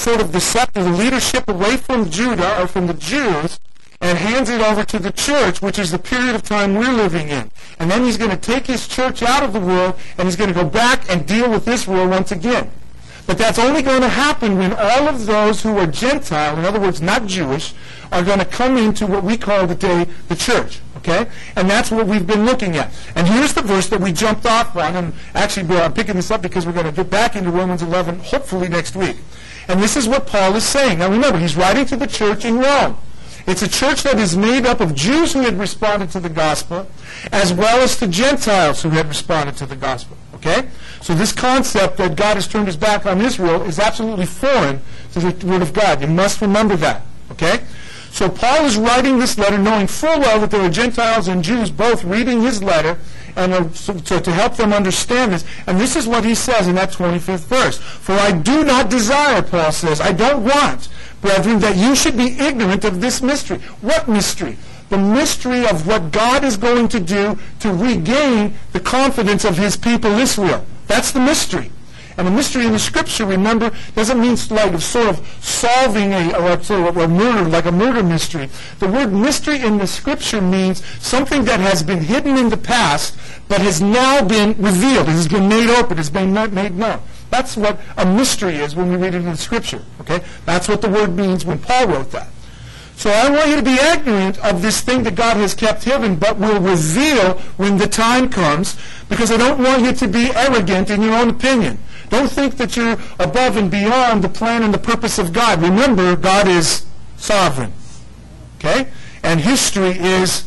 sort of the scepter, the leadership away from Judah, or from the Jews, and hands it over to the church, which is the period of time we're living in. And then he's going to take his church out of the world, and he's going to go back and deal with Israel once again. But that's only going to happen when all of those who are Gentile, in other words, not Jewish, are going to come into what we call today the church. Okay? And that's what we've been looking at. And here's the verse that we jumped off on. And actually, I'm picking this up because we're going to get back into Romans 11, hopefully next week. And this is what Paul is saying. Now remember, he's writing to the church in Rome. It's a church that is made up of Jews who had responded to the gospel, as well as to Gentiles who had responded to the gospel. Okay? So this concept that God has turned his back on Israel is absolutely foreign to the Word of God. You must remember that. Okay? So Paul is writing this letter knowing full well that there are Gentiles and Jews both reading his letter, and to help them understand this. And this is what he says in that 25th verse. For I do not desire, Paul says, I don't want, brethren, that you should be ignorant of this mystery. What mystery? The mystery of what God is going to do to regain the confidence of his people Israel. That's the mystery. And the mystery in the Scripture, remember, doesn't mean like sort of solving a murder, like a murder mystery. The word mystery in the Scripture means something that has been hidden in the past, but has now been revealed. It has been made open. It has been made known. That's what a mystery is when we read it in the Scripture. Okay? That's what the word means when Paul wrote that. So I want you to be ignorant of this thing that God has kept hidden, but will reveal when the time comes, because I don't want you to be arrogant in your own opinion. Don't think that you're above and beyond the plan and the purpose of God. Remember, God is sovereign. Okay? And history is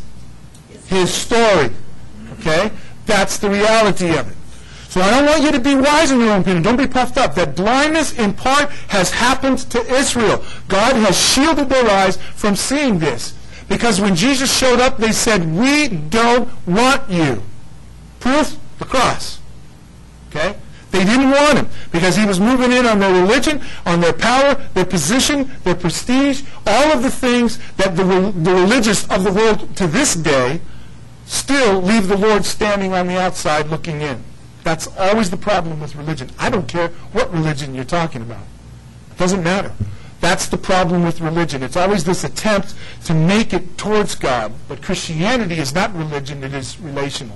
his story. Okay? That's the reality of it. So I don't want you to be wise in your own opinion. Don't be puffed up. That blindness in part has happened to Israel. God has shielded their eyes from seeing this. Because when Jesus showed up, they said, we don't want you. Proof? The cross. Okay? They didn't want him because he was moving in on their religion, on their power, their position, their prestige, all of the things that the religious of the world to this day still leave the Lord standing on the outside looking in. That's always the problem with religion. I don't care what religion you're talking about. It doesn't matter. That's the problem with religion. It's always this attempt to make it towards God. But Christianity is not religion, it is relational.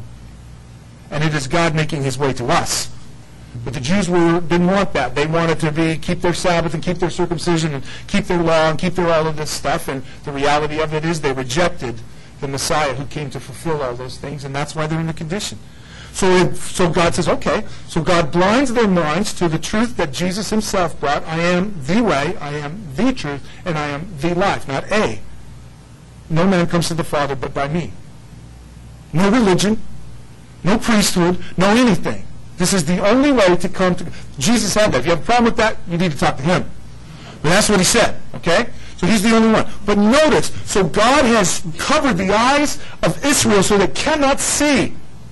And it is God making his way to us. But the Jews didn't want that. They wanted to keep their Sabbath and keep their circumcision and keep their law and keep their all of this stuff. And the reality of it is they rejected the Messiah who came to fulfill all those things, and that's why they're in the condition. So God says, okay, so God blinds their minds to the truth that Jesus himself brought. I am the way, I am the truth, and I am the life, not a. No man comes to the Father but by me. No religion, no priesthood, no anything. This is the only way to come to... Jesus had that. If you have a problem with that, you need to talk to him. But that's what he said, okay? So he's the only one. But notice, so God has covered the eyes of Israel so they cannot see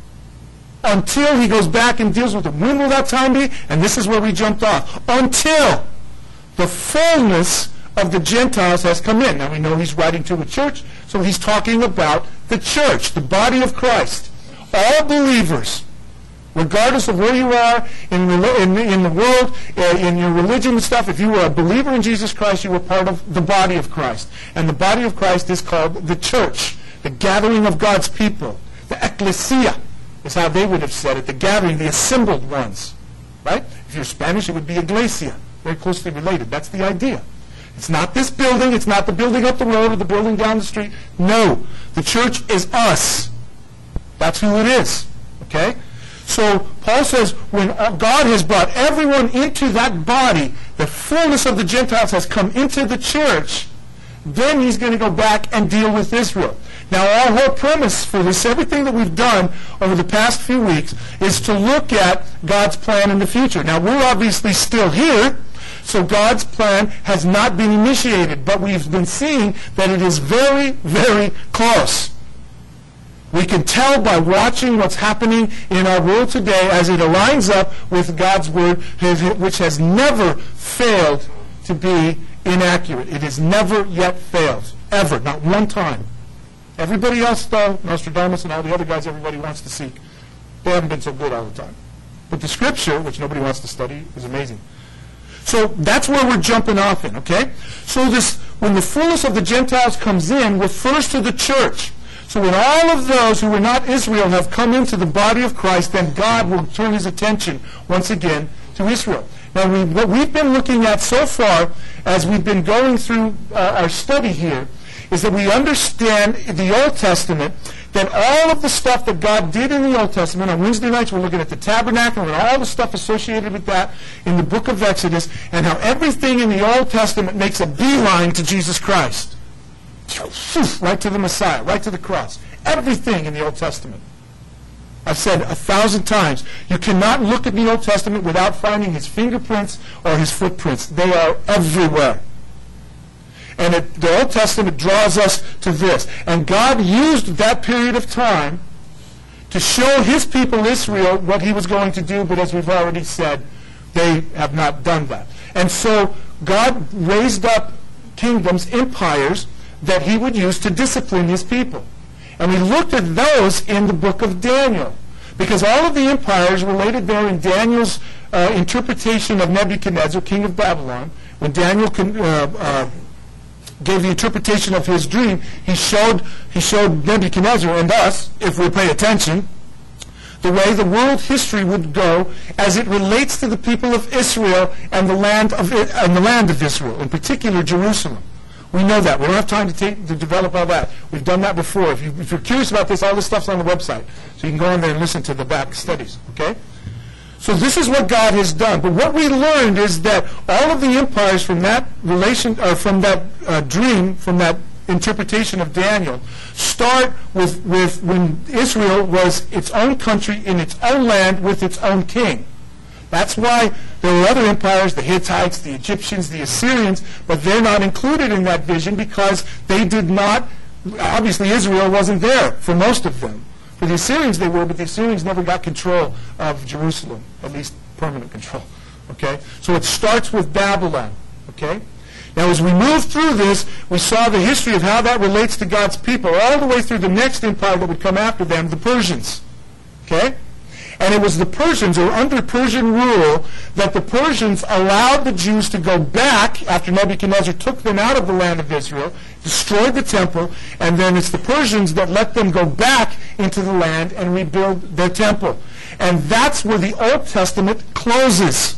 until he goes back and deals with them. When will that time be? And this is where we jumped off. Until the fullness of the Gentiles has come in. Now we know he's writing to a church, so he's talking about the church, the body of Christ. All believers, regardless of where you are in the world, in your religion and stuff, if you were a believer in Jesus Christ, you were part of the body of Christ. And the body of Christ is called the church, the gathering of God's people. The ecclesia is how they would have said it, the gathering, the assembled ones. Right? If you're Spanish, it would be iglesia, very closely related. That's the idea. It's not this building, it's not the building up the road or the building down the street. No, the church is us. That's who it is. Okay? So Paul says when God has brought everyone into that body, the fullness of the Gentiles has come into the church, then he's going to go back and deal with Israel. Now our whole premise for this, everything that we've done over the past few weeks, is to look at God's plan in the future. Now we're obviously still here, so God's plan has not been initiated, but we've been seeing that it is very, very close. We can tell by watching what's happening in our world today as it aligns up with God's Word, which has never failed to be inaccurate. It has never yet failed. Ever. Not one time. Everybody else, though, Nostradamus and all the other guys everybody wants to seek, they haven't been so good all the time. But the Scripture, which nobody wants to study, is amazing. So that's where we're jumping off in, okay? So this, when the fullness of the Gentiles comes in, refers to the church. So when all of those who were not Israel have come into the body of Christ, then God will turn his attention once again to Israel. Now, what we've been looking at so far, as we've been going through our study here, is that we understand the Old Testament, that all of the stuff that God did in the Old Testament, on Wednesday nights we're looking at the tabernacle and all the stuff associated with that in the book of Exodus, and how everything in the Old Testament makes a beeline to Jesus Christ. Right to the Messiah, right to the cross. Everything in the Old Testament. I've said 1,000 times, you cannot look at the Old Testament without finding his fingerprints or his footprints. They are everywhere. And the Old Testament draws us to this. And God used that period of time to show his people Israel what he was going to do, but as we've already said, they have not done that. And so God raised up kingdoms, empires, that he would use to discipline his people. And we looked at those in the book of Daniel, because all of the empires related there in Daniel's interpretation of Nebuchadnezzar, king of Babylon, when Daniel gave the interpretation of his dream, he showed Nebuchadnezzar and us, if we pay attention, the way the world history would go as it relates to the people of Israel and the land of Israel, in particular Jerusalem. We know that. We don't have time to develop all that. We've done that before. If you're curious about this, all this stuff's on the website. So you can go in there and listen to the back studies. Okay? So this is what God has done. But what we learned is that all of the empires from that from that dream, from that interpretation of Daniel, start with when Israel was its own country in its own land with its own king. That's why there were other empires, the Hittites, the Egyptians, the Assyrians, but they're not included in that vision because they did not, obviously Israel wasn't there for most of them. For the Assyrians they were, but the Assyrians never got control of Jerusalem, at least permanent control. Okay? So it starts with Babylon. Okay? Now as we move through this, we saw the history of how that relates to God's people, all the way through the next empire that would come after them, the Persians. Okay? And it was the Persians, or under Persian rule, that the Persians allowed the Jews to go back after Nebuchadnezzar took them out of the land of Israel, destroyed the temple, and then it's the Persians that let them go back into the land and rebuild their temple. And that's where the Old Testament closes.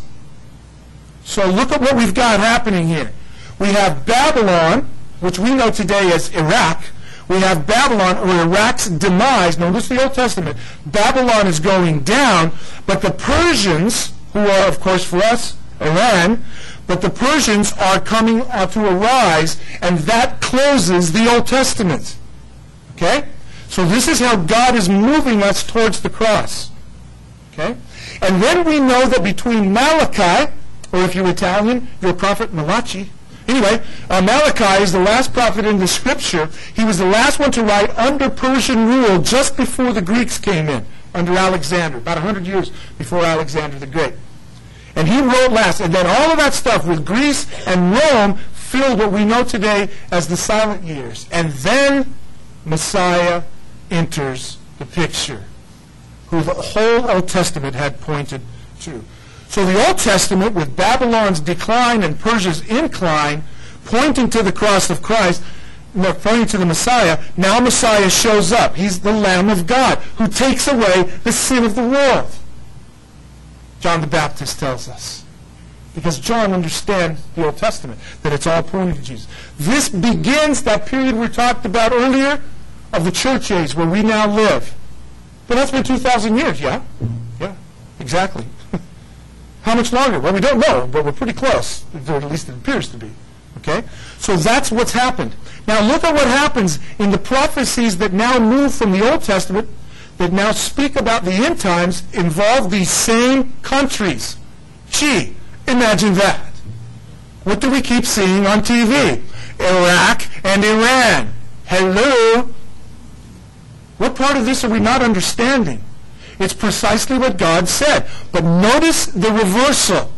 So look at what we've got happening here. We have Babylon, which we know today as Iraq. We have Babylon, or Iraq's demise. Notice the Old Testament. Babylon is going down, but the Persians, who are, of course, for us, Iran, but the Persians are coming to arise, and that closes the Old Testament. Okay? So this is how God is moving us towards the cross. Okay? And then we know that between Malachi, or if you're Italian, your prophet Malachi. Anyway, Malachi is the last prophet in the Scripture. He was the last one to write under Persian rule just before the Greeks came in, under Alexander, about 100 years before Alexander the Great. And he wrote last. And then all of that stuff with Greece and Rome filled what we know today as the silent years. And then Messiah enters the picture, who the whole Old Testament had pointed to. So the Old Testament, with Babylon's decline and Persia's incline, pointing to the cross of Christ, pointing to the Messiah, now Messiah shows up. He's the Lamb of God who takes away the sin of the world. John the Baptist tells us. Because John understands the Old Testament, that it's all pointing to Jesus. This begins that period we talked about earlier of the church age where we now live. But that's been 2,000 years, yeah? Yeah, exactly. How much longer? Well, we don't know, but we're pretty close, or at least it appears to be. Okay? So that's what's happened. Now look at what happens in the prophecies that now move from the Old Testament, that now speak about the end times, involve these same countries. Gee, imagine that. What do we keep seeing on TV? Iraq and Iran. Hello? What part of this are we not understanding? It's precisely what God said. But notice the reversal.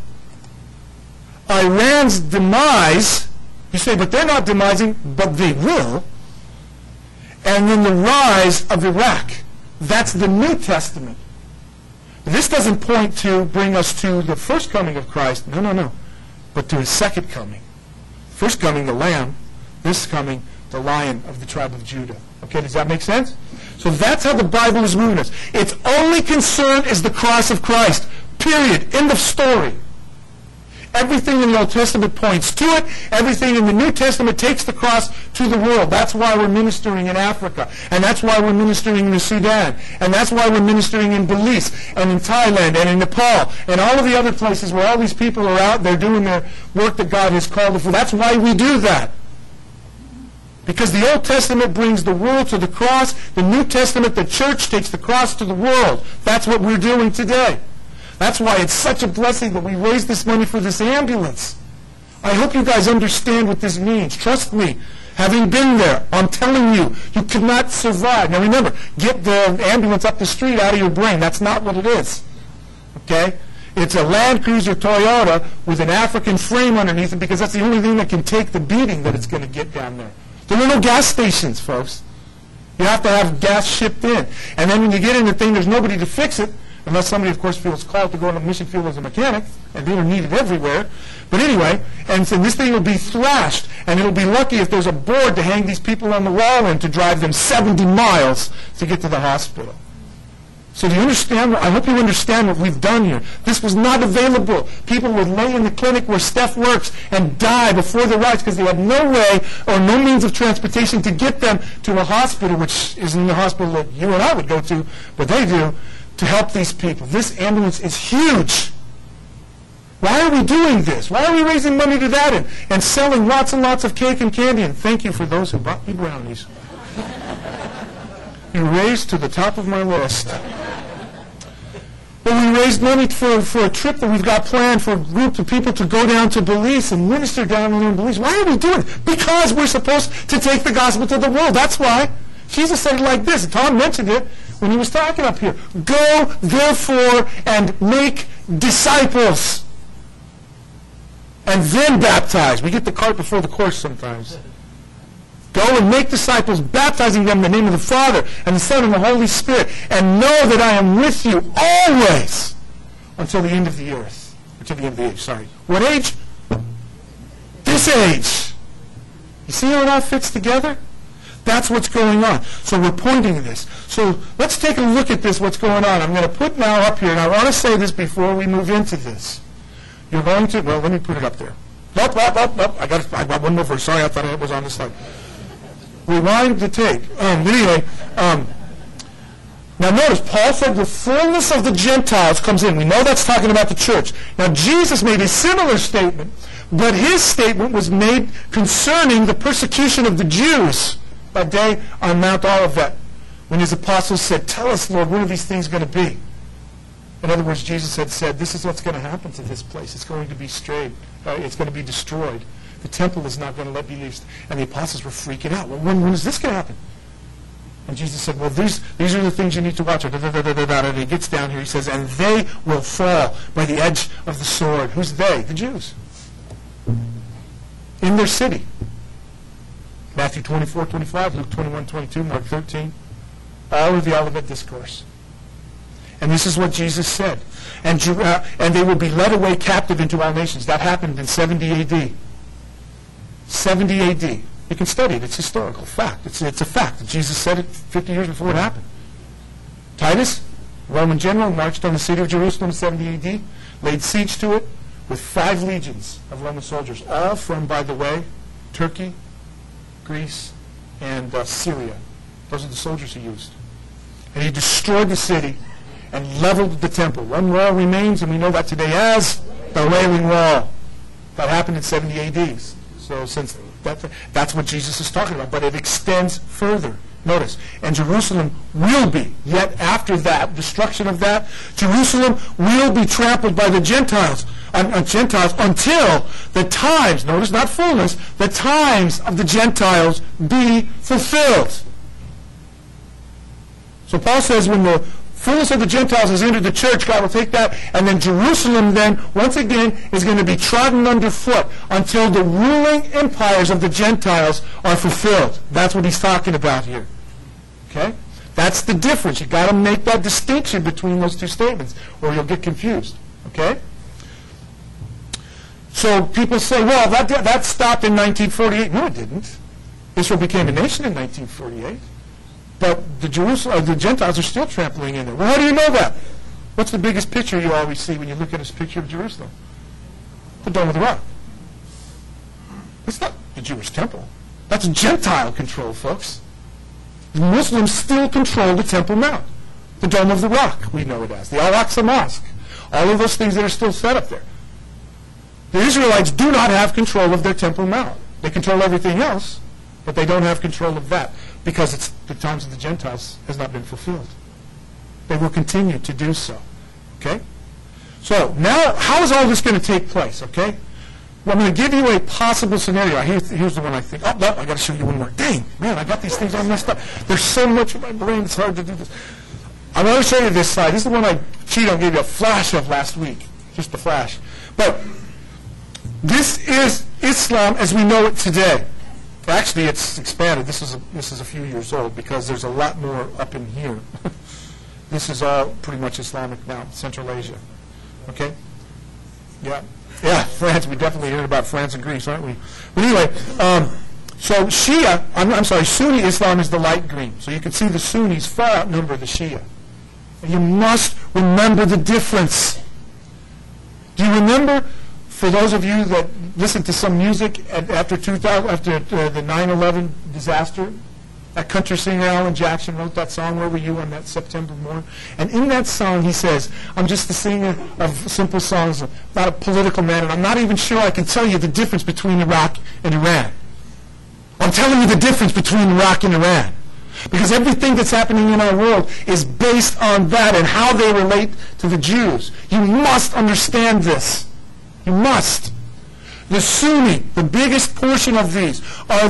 Iran's demise, you say, but they're not demising, but they will. And then the rise of Iraq. That's the New Testament. This doesn't point to bring us to the first coming of Christ. No, no, no. but to his second coming. First coming, the Lamb. This coming, the Lion of the tribe of Judah. Okay, does that make sense? So that's how the Bible is moving us. Its only concern is the cross of Christ. Period. End of story. Everything in the Old Testament points to it. Everything in the New Testament takes the cross to the world. That's why we're ministering in Africa. And that's why we're ministering in the Sudan. And that's why we're ministering in Belize and in Thailand and in Nepal and all of the other places where all these people are out there doing their work that God has called them for. That's why we do that. Because the Old Testament brings the world to the cross. The New Testament, the church, takes the cross to the world. That's what we're doing today. That's why it's such a blessing that we raised this money for this ambulance. I hope you guys understand what this means. Trust me, having been there, I'm telling you, you cannot survive. Now remember, get the ambulance up the street out of your brain. That's not what it is. Okay? It's a Land Cruiser Toyota with an African frame underneath it because that's the only thing that can take the beating that it's going to get down there. There are no gas stations, folks. You have to have gas shipped in. And then when you get in the thing, there's nobody to fix it. Unless somebody, of course, feels called to go on a mission field as a mechanic, and they are needed everywhere. But anyway, and so this thing will be thrashed, and it'll be lucky if there's a board to hang these people on the wall and to drive them 70 miles to get to the hospital. So do you understand? I hope you understand what we've done here. This was not available. People would lay in the clinic where Steph works and die before their rights because they had no way or no means of transportation to get them to a hospital, which isn't the hospital that you and I would go to, but they do, to help these people. This ambulance is huge. Why are we doing this? Why are we raising money to that end and selling lots and lots of cake and candy? And thank you for those who bought me brownies. You raised to the top of my list. Well, we raised money for a trip that we've got planned for a group of people to go down to Belize and minister down there in Belize. Why are we doing it? Because we're supposed to take the gospel to the world. That's why. Jesus said it like this. Tom mentioned it when he was talking up here. Go, therefore, and make disciples. And then baptize. We get the cart before the horse sometimes. Go and make disciples, baptizing them in the name of the Father and the Son and the Holy Spirit. And know that I am with you always until the end of the earth. Until the end of the age, sorry. What age? This age. You see how it all fits together? That's what's going on. So we're pointing to this. So let's take a look at this, what's going on. I'm going to put now up here, and I want to say this before we move into this. You're going to, well, let me put it up there. Nope. I got one more verse. Sorry, I thought it was on the slide. Rewind the tape. Anyway, now notice, Paul said the fullness of the Gentiles comes in. We know that's talking about the church. Now Jesus made a similar statement, but his statement was made concerning the persecution of the Jews that day on Mount Olivet, when his apostles said, tell us, Lord, when are these things going to be? In other words, Jesus had said, this is what's going to happen to this place. It's going to be strayed. It's going to be destroyed. The temple is not going to let me leave. And the apostles were freaking out. Well, when is this going to happen? And Jesus said, well, these are the things you need to watch. And he gets down here. He says, and they will fall by the edge of the sword. Who's they? The Jews. In their city. Matthew 24:25, Luke 21:22, Mark 13. All of the Olivet Discourse. And this is what Jesus said. And they will be led away captive into all nations. That happened in 70 A.D. 70 A.D. You can study it. It's historical fact. It's a fact. Jesus said it 50 years before it happened. Titus, Roman general, marched on the city of Jerusalem in 70 A.D., laid siege to it with 5 legions of Roman soldiers, all from, by the way, Turkey, Greece, and Syria. Those are the soldiers he used. And he destroyed the city and leveled the temple. One wall remains, and we know that today as the Wailing Wall. That happened in 70 A.D. So since that's what Jesus is talking about, but it extends further. Notice, and Jerusalem will be, yet after that, destruction of that, Jerusalem will be trampled by the Gentiles until the times, notice not fullness, the times of the Gentiles be fulfilled. So Paul says when the fullness of the Gentiles has entered the church, God will take that, and then Jerusalem then, once again, is going to be trodden underfoot until the ruling empires of the Gentiles are fulfilled. That's what he's talking about here. Okay? That's the difference. You've got to make that distinction between those two statements, or you'll get confused. Okay? So people say, well, that stopped in 1948. No, it didn't. Israel became a nation in 1948. But the Gentiles are still trampling in it. Well, how do you know that? What's the biggest picture you always see when you look at this picture of Jerusalem? The Dome of the Rock. It's not the Jewish temple. That's Gentile control, folks. The Muslims still control the Temple Mount. The Dome of the Rock, we know it as. The Al-Aqsa Mosque. All of those things that are still set up there. The Israelites do not have control of their Temple Mount. They control everything else, but they don't have control of that because the times of the Gentiles has not been fulfilled. They will continue to do so. Okay? So now, how is all this going to take place? Okay? Well, I'm going to give you a possible scenario. Here's the one I think. Oh, no, I got to show you one more. Dang, man, I got these things all messed up. There's so much in my brain, it's hard to do this. I want to show you this slide. This is the one I cheated on, gave you a flash of last week. Just a flash. But this is Islam as we know it today. Actually, it's expanded. This is a few years old because there's a lot more up in here. This is all pretty much Islamic now, Central Asia. Okay? Yeah. Yeah, France. We definitely heard about France and Greece, aren't we? But anyway, so Shia, I'm sorry, Sunni Islam is the light green. So you can see the Sunnis far outnumber the Shia. And you must remember the difference. Do you remember, for those of you that listened to some music after the 9/11 disaster, that country singer Alan Jackson wrote that song, Where Were You on That September Morn? And in that song he says, I'm just a singer of simple songs, not a political man, and I'm not even sure I can tell you the difference between Iraq and Iran. I'm telling you the difference between Iraq and Iran. Because everything that's happening in our world is based on that and how they relate to the Jews. You must understand this. You must. The Sunni, the biggest portion of these, are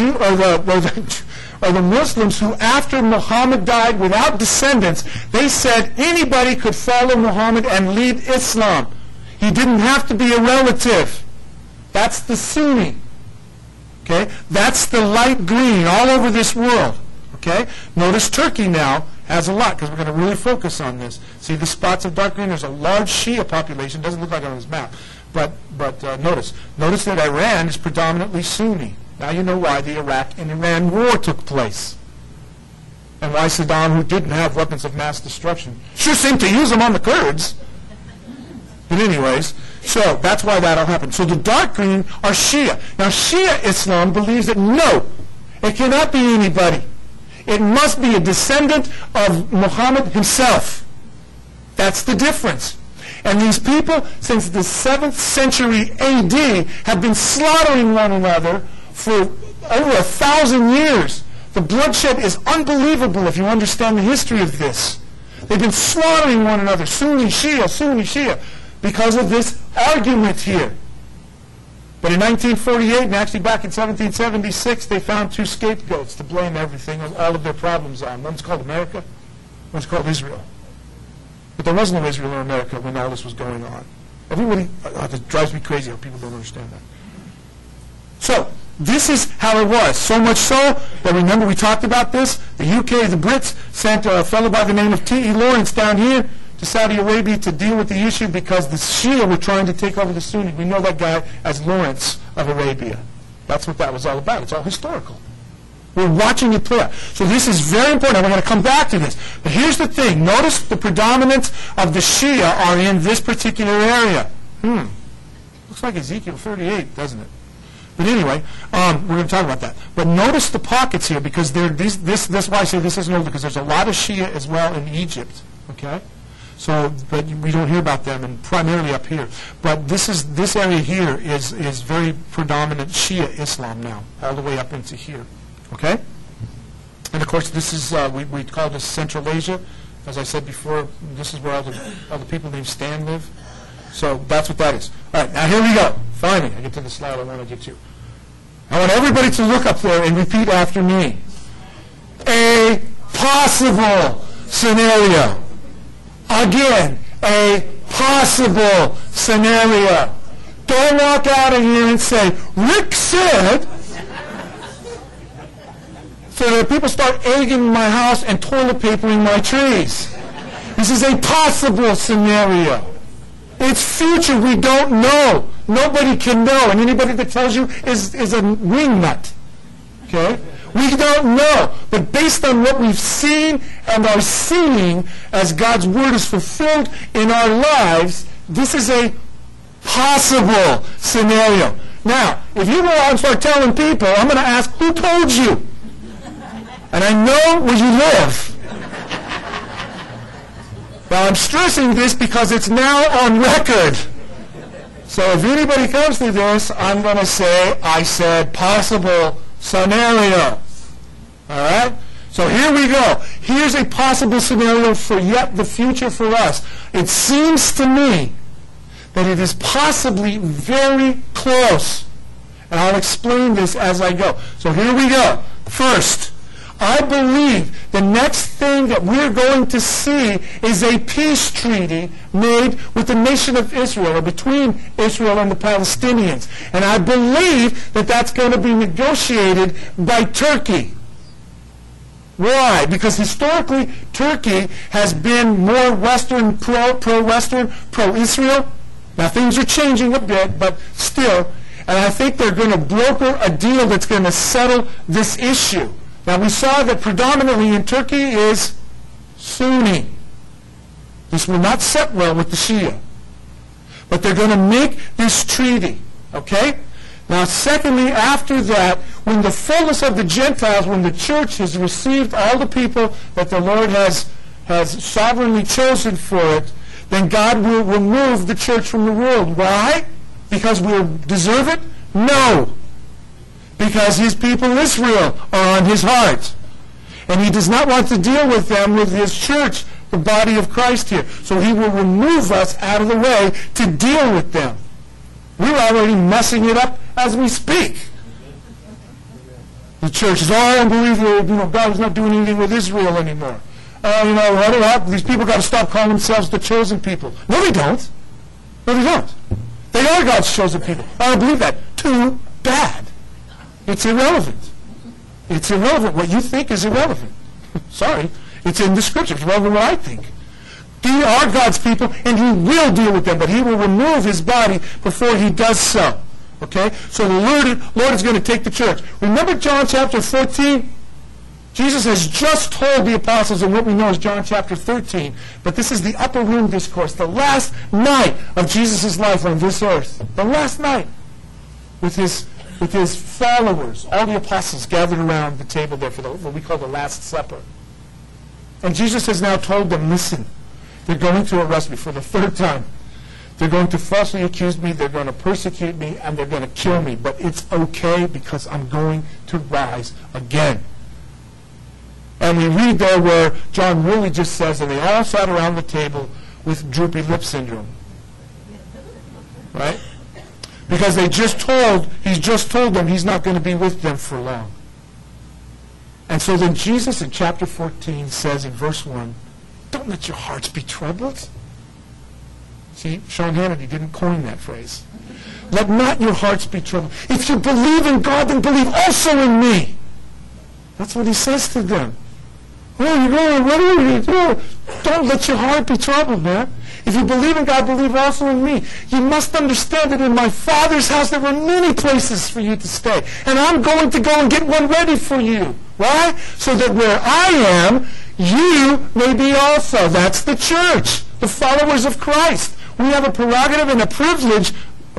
the Muslims who, after Muhammad died without descendants, they said anybody could follow Muhammad and lead Islam. He didn't have to be a relative. That's the Sunni. Okay? That's the light green all over this world. Okay? Notice Turkey now has a lot, because we're going to really focus on this. See the spots of dark green? There's a large Shia population. Doesn't look like it on this map. But notice that Iran is predominantly Sunni. Now you know why the Iraq and Iran war took place. And why Saddam, who didn't have weapons of mass destruction, sure seemed to use them on the Kurds. But anyways, so that's why that'll happen. So the dark green are Shia. Now Shia Islam believes that no, it cannot be anybody. It must be a descendant of Muhammad himself. That's the difference. And these people, since the 7th century A.D., have been slaughtering one another for over 1,000 years. The bloodshed is unbelievable if you understand the history of this. They've been slaughtering one another, Sunni, Shia, because of this argument here. But in 1948, and actually back in 1776, they found 2 scapegoats to blame everything, all of their problems on. One's called America, one's called Israel. But there was no Israel or America when all this was going on. Everybody, it drives me crazy how people don't understand that. So, this is how it was. So much so that, remember we talked about this? The UK, the Brits, sent a fellow by the name of T.E. Lawrence down here to Saudi Arabia to deal with the issue because the Shia were trying to take over the Sunni. We know that guy as Lawrence of Arabia. That's what that was all about. It's all historical. We're watching it play out. So this is very important. We're going to come back to this. But here's the thing. Notice the predominance of the Shia are in this particular area. Looks like Ezekiel 38, doesn't it? But anyway, we're going to talk about that. But notice the pockets here, because that's why I say this isn't over, because there's a lot of Shia as well in Egypt. Okay? So, but we don't hear about them, and primarily up here. But this area here is very predominant Shia Islam now, all the way up into here. Okay? And of course, this is, we call this Central Asia. As I said before, this is where all the people named Stan live. So that's what that is. All right, now here we go. Finally, I get to the slide I want to get to. I want everybody to look up there and repeat after me. A possible scenario. Again, a possible scenario. Don't walk out of here and say, Rick said... So that people start egging my house and toilet papering my trees. This is a possible scenario. It's future. We don't know. nobody can know. And anybody that tells you is a wingnut. Okay? We don't know. But based on what we've seen and are seeing as God's Word is fulfilled in our lives, this is a possible scenario. Now, if you go out and start telling people, I'm going to ask, who told you? And I know where you live. Now, I'm stressing this because it's now on record. So if anybody comes to this, I'm going to say, I said possible scenario. All right? So here we go. Here's a possible scenario for yet the future for us. It seems to me that it is possibly very close. And I'll explain this as I go. So here we go. First, I believe the next thing that we're going to see is a peace treaty made with the nation of Israel, or between Israel and the Palestinians. And I believe that that's going to be negotiated by Turkey. Why? Because historically, Turkey has been more Western, pro-Western, pro-Israel. Now, things are changing a bit, but still. And I think they're going to broker a deal that's going to settle this issue. Now, we saw that predominantly in Turkey is Sunni. This will not set well with the Shia. But they're going to make this treaty. Okay? Now, secondly, after that, when the fullness of the Gentiles, when the church has received all the people that the Lord has sovereignly chosen for it, then God will remove the church from the world. Why? Because we deserve it? No. Because his people Israel are on his heart. And he does not want to deal with them with his church, the body of Christ here. So he will remove us out of the way to deal with them. We're already messing it up as we speak. The church is all unbelievable. God is not doing anything with Israel anymore. These people got to stop calling themselves the chosen people. No, they don't. No, they don't. They are God's chosen people. I don't believe that. Too bad. It's irrelevant. It's irrelevant. What you think is irrelevant. Sorry. It's in the Scriptures. It's relevant what I think. They are God's people, and he will deal with them, but he will remove his body before he does so. Okay? So the Lord is going to take the church. Remember John chapter 14? Jesus has just told the apostles in what we know as John chapter 13, but this is the upper room discourse, the last night of Jesus' life on this earth. The last night with his followers, all the apostles gathered around the table there for what we call the Last Supper. And Jesus has now told them, listen, they're going to arrest me for the third time. They're going to falsely accuse me, they're going to persecute me, and they're going to kill me. But it's okay because I'm going to rise again. And we read there where John really just says, and they all sat around the table with droopy lip syndrome. Right? Because he's just told them he's not going to be with them for long. And so then Jesus in chapter 14 says in verse 1, don't let your hearts be troubled. See, Sean Hannity didn't coin that phrase. Let not your hearts be troubled. If you believe in God, then believe also in me. That's what he says to them. Oh, you're going, what are you doing? Don't let your heart be troubled, man. If you believe in God, believe also in me. You must understand that in my Father's house there were many places for you to stay. And I'm going to go and get one ready for you. Why? So that where I am, you may be also. That's the church, the followers of Christ. We have a prerogative and a privilege,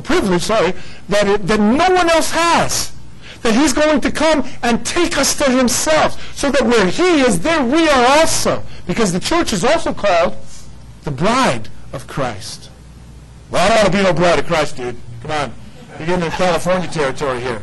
that no one else has. That he's going to come and take us to himself, so that where he is, there we are also. Because the church is also called the bride of Christ. Well, I don't want to be no bride of Christ, dude. Come on. You're getting into California territory here.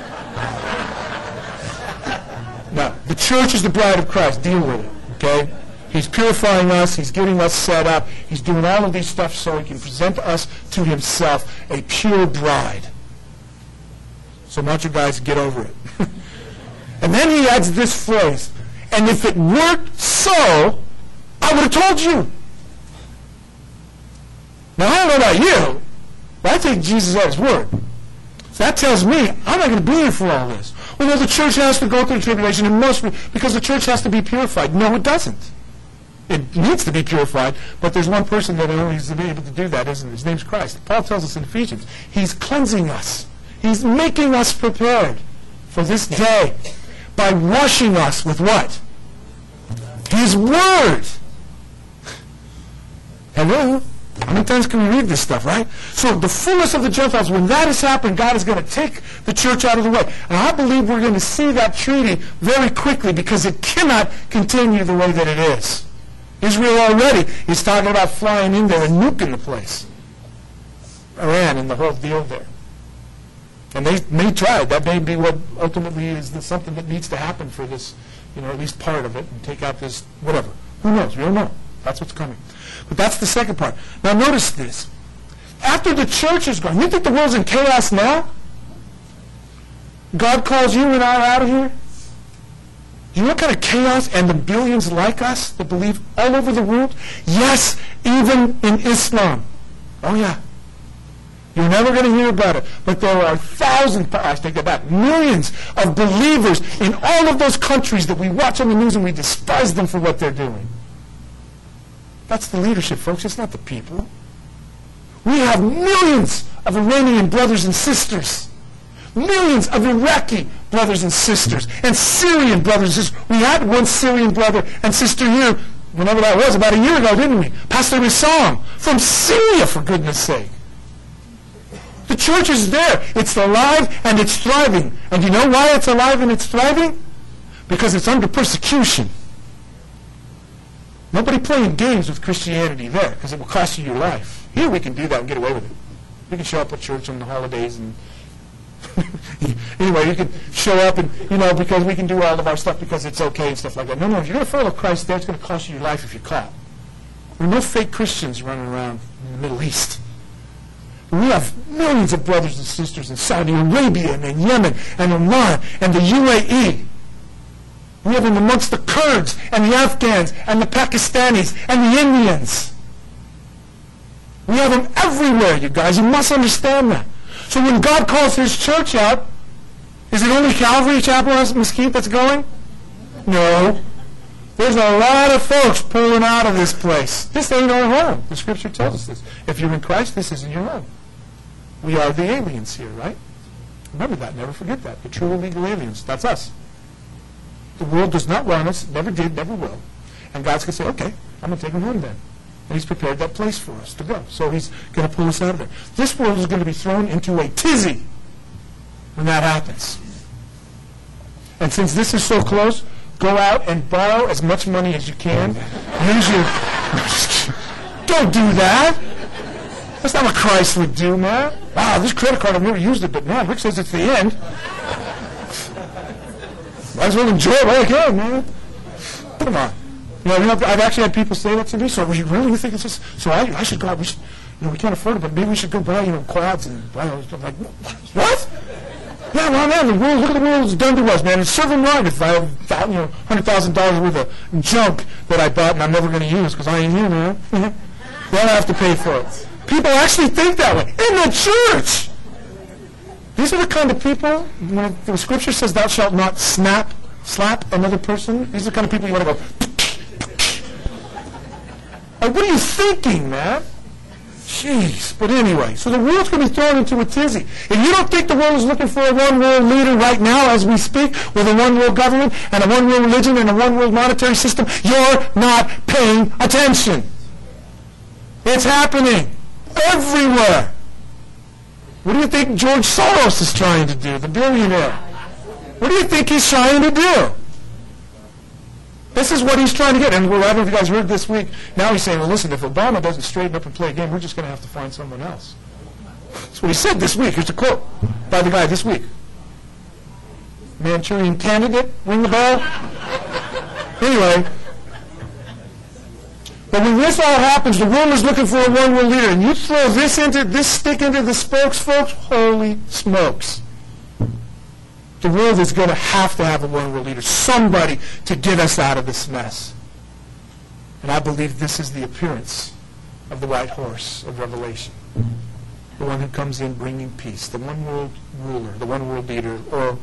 No, the church is the bride of Christ. Deal with it, okay? He's purifying us. He's getting us set up. He's doing all of these stuff so he can present us to himself, a pure bride. So why don't you guys get over it? And then he adds this phrase, and if it weren't so, I would have told you. Now, I don't know about you, but I take Jesus at his word. So that tells me I'm not going to be here for all this. Well, no, the church has to go through tribulation, and because the church has to be purified. No, it doesn't. It needs to be purified, but there's one person that only is able to do that, isn't it? His name's Christ. Paul tells us in Ephesians, he's cleansing us. He's making us prepared for this day by washing us with what? His Word. Hello? How many times can we read this stuff, right? So the fullness of the Gentiles, when that has happened, God is going to take the church out of the way. And I believe we're going to see that treaty very quickly because it cannot continue the way that it is. Israel already is talking about flying in there and nuking the place. Iran and the whole deal there. And they may try. That may be what ultimately is something that needs to happen for this, at least part of it, and take out this, whatever. Who knows? We don't know. That's what's coming. But that's the second part. Now notice this. After the church is gone, you think the world's in chaos now? God calls you and I out of here? You know what kind of chaos and the billions like us that believe all over the world? Yes, even in Islam. Oh yeah. You're never going to hear about it. But there are thousands, I take that back, millions of believers in all of those countries that we watch on the news and we despise them for what they're doing. That's the leadership, folks. It's not the people. We have millions of Iranian brothers and sisters. Millions of Iraqi brothers and sisters. And Syrian brothers and sisters. We had one Syrian brother and sister here, whenever that was, about a year ago, didn't we? Pastor Wissam from Syria, for goodness sake. The church is there. It's alive and it's thriving. And you know why it's alive and it's thriving? Because it's under persecution. Nobody playing games with Christianity there, because it will cost you your life. Here we can do that and get away with it. We can show up at church on the holidays and anyway, you can show up and, because we can do all of our stuff because it's okay and stuff like that. No, if you're going to follow Christ there, it's going to cost you your life if you're caught. There are no fake Christians running around in the Middle East. We have millions of brothers and sisters in Saudi Arabia and in Yemen and Oman and the UAE. We have them amongst the Kurds and the Afghans and the Pakistanis and the Indians. We have them everywhere, you guys. You must understand that. So when God calls His church out, is it only Calvary Chapel Mesquite that's going? No. There's a lot of folks pulling out of this place. This ain't our home. The Scripture tells us this. If you're in Christ, this isn't your home. We are the aliens here, right? Remember that. Never forget that. The true illegal aliens. That's us. The world does not run us, never did, never will. And God's going to say, okay, I'm going to take them home then. And He's prepared that place for us to go. So He's going to pull us out of there. This world is going to be thrown into a tizzy when that happens. And since this is so close, go out and borrow as much money as you can. Use your... Don't do that. That's not what Christ would do, man. Wow, this credit card, I've never used it, but man, Rick says it's the end. Might as well enjoy it while you can, man. Come on. I've actually had people say that to me. So, you think it's just? So I should go out. We should, we can't afford it, but maybe we should go buy, quads and buy. I'm like, what? Yeah, well, man, the world. Look at the world it's done to us, man. It's serving right if I have, $100,000 worth of junk that I bought and I'm never going to use because I ain't here, man. Then I have to pay for it. People actually think that way in the church. These are the kind of people, when the Scripture says thou shalt not slap another person, these are the kind of people you want to go, like, what are you thinking, man? Jeez. But anyway, so the world's going to be thrown into a tizzy. If you don't think the world is looking for a one-world leader right now as we speak, with a one-world government and a one-world religion and a one-world monetary system, you're not paying attention. It's happening everywhere. What do you think George Soros is trying to do, the billionaire? What do you think he's trying to do? This is what he's trying to get. And I don't know if you guys heard this week, now he's saying, well, listen, if Obama doesn't straighten up and play a game, we're just going to have to find someone else. That's what he said this week. Here's a quote by the guy this week. Manchurian candidate, ring the bell? Anyway. But when this all happens, the world is looking for a one-world leader, and you throw this stick into the spokes, folks, holy smokes. The world is going to have a one-world leader, somebody to get us out of this mess. And I believe this is the appearance of the white horse of Revelation, the one who comes in bringing peace, the one-world ruler, the one-world leader, or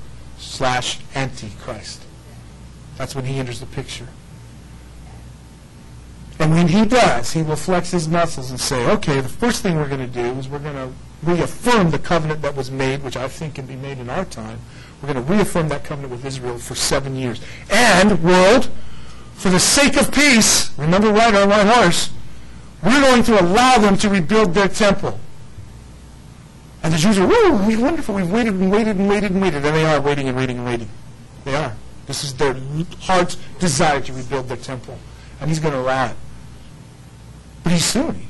/ Antichrist. That's when he enters the picture. And when he does, he will flex his muscles and say, okay, the first thing we're going to do is we're going to reaffirm the covenant that was made, which I think can be made in our time. We're going to reaffirm that covenant with Israel for 7 years. And, world, for the sake of peace, remember right, our white horse, we're going to allow them to rebuild their temple. And the Jews are, woo, wonderful, we've waited and waited and waited and waited. And they are waiting and waiting and waiting. They are. This is their heart's desire to rebuild their temple. And he's going to allow it. But he's Sunni.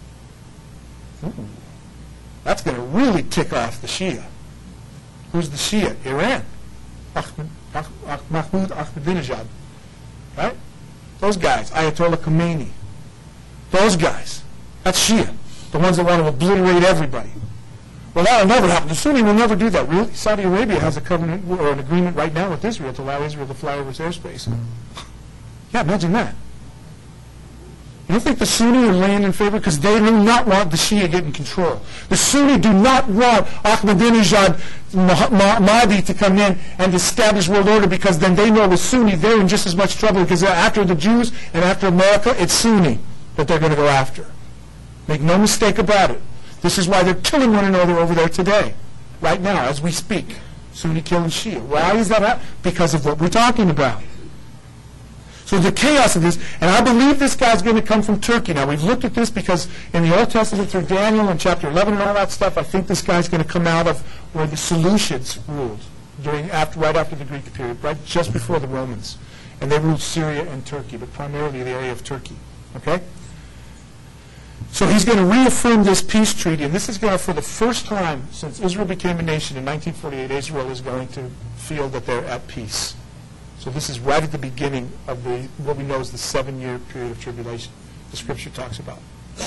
That's going to really tick off the Shia. Who's the Shia? Iran. Mahmoud Ahmadinejad. Right? Those guys. Ayatollah Khomeini. Those guys. That's Shia. The ones that want to obliterate everybody. Well, that'll never happen. The Sunni will never do that. Really? Saudi Arabia has a covenant or an agreement right now with Israel to allow Israel to fly over its airspace. Yeah, imagine that. You don't think the Sunni are laying in favor? Because they do not want the Shia getting control. The Sunni do not want Ahmadinejad Mahdi to come in and establish world order, because then they know with Sunni they're in just as much trouble, because after the Jews and after America, it's Sunni that they're going to go after. Make no mistake about it. This is why they're killing one another over there today, right now, as we speak. Sunni killing Shia. Why is that happening? Because of what we're talking about. So the chaos of this, and I believe this guy's going to come from Turkey. Now, we've looked at this because in the Old Testament through Daniel and chapter 11 and all that stuff, I think this guy's going to come out of where the Seleucids ruled right after the Greek period, right just before the Romans. And they ruled Syria and Turkey, but primarily the area of Turkey. Okay? So he's going to reaffirm this peace treaty, and this is going to, for the first time since Israel became a nation in 1948, Israel is going to feel that they're at peace. So this is right at the beginning of what we know as the 7-year period of tribulation the Scripture talks about.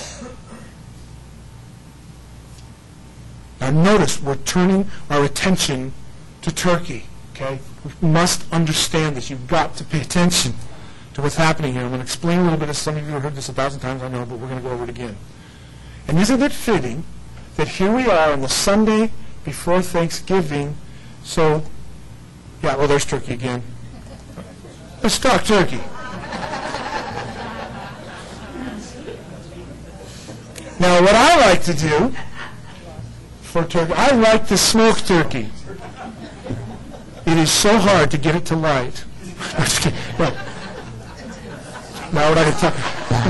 Now notice, we're turning our attention to Turkey. Okay? We must understand this. You've got to pay attention to what's happening here. I'm going to explain a little bit, as some of you have heard this 1,000 times, I know, but we're going to go over it again. And isn't it fitting that here we are on the Sunday before Thanksgiving, so, yeah, well, there's Turkey again. Let's talk turkey. Now, what I like to do for turkey, I like to smoke turkey. It is so hard to get it to light. I'm just kidding. No. Now, what I can talk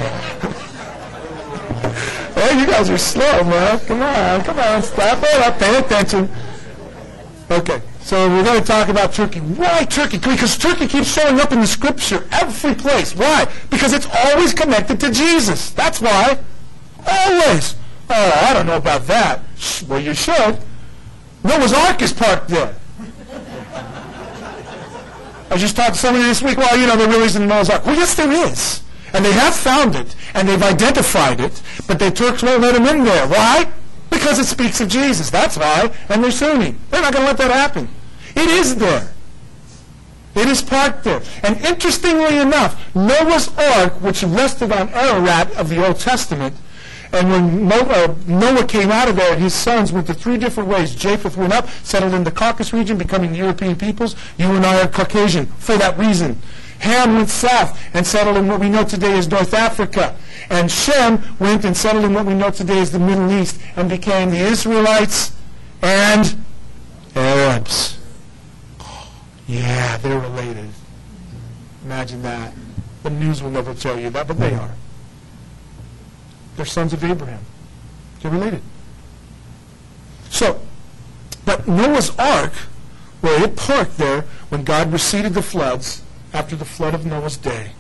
Oh, you guys are slow, man. Come on, stop it up, pay attention. Okay. So we're going to talk about turkey. Why turkey? Because turkey keeps showing up in the Scripture every place. Why? Because it's always connected to Jesus. That's why. Always. Oh, I don't know about that. Well, you should. Noah's Ark is parked there. I just talked to somebody this week, well, there really isn't a Noah's Ark. Well, yes, there is. And they have found it, and they've identified it, but the Turks won't let them in there. Why? Because it speaks of Jesus. That's why. And they're Sunni. They're not going to let that happen. It is there. It is parked there. And interestingly enough, Noah's Ark, which rested on Ararat of the Old Testament, and when Noah came out of there, his sons went to 3 different ways. Japheth went up, settled in the Caucasus region, becoming European peoples. You and I are Caucasian for that reason. Ham went south and settled in what we know today as North Africa. And Shem went and settled in what we know today as the Middle East and became the Israelites and Arabs. Yeah, they're related. Imagine that. The news will never tell you that, but they are. They're sons of Abraham. They're related. So, but Noah's Ark, where it parked there when God receded the floods after the flood of Noah's day,